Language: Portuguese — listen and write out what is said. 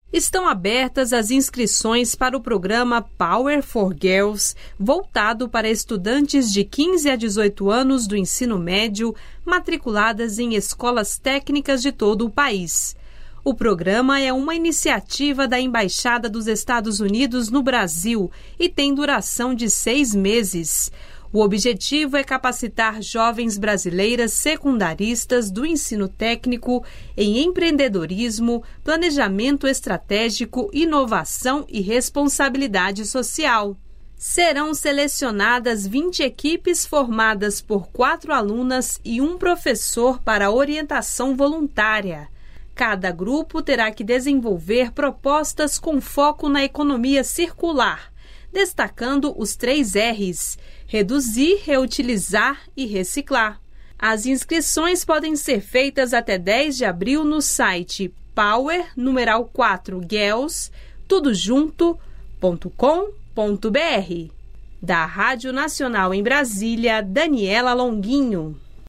Estão abertas as inscrições para o programa Power for Girls, voltado para estudantes de 15 a 18 anos do ensino médio, matriculadas em escolas técnicas de todo o país. O programa é uma iniciativa da Embaixada dos Estados Unidos no Brasil e tem duração de 6 meses. O objetivo é capacitar jovens brasileiras secundaristas do ensino técnico em empreendedorismo, planejamento estratégico, inovação e responsabilidade social. Serão selecionadas 20 equipes formadas por 4 alunas e um professor para orientação voluntária. Cada grupo terá que desenvolver propostas com foco na economia circular, destacando os 3 R's: reduzir, reutilizar e reciclar. As inscrições podem ser feitas até 10 de abril no site power4girls, tudojunto.com.br. Da Rádio Nacional em Brasília, Daniela Longuinho.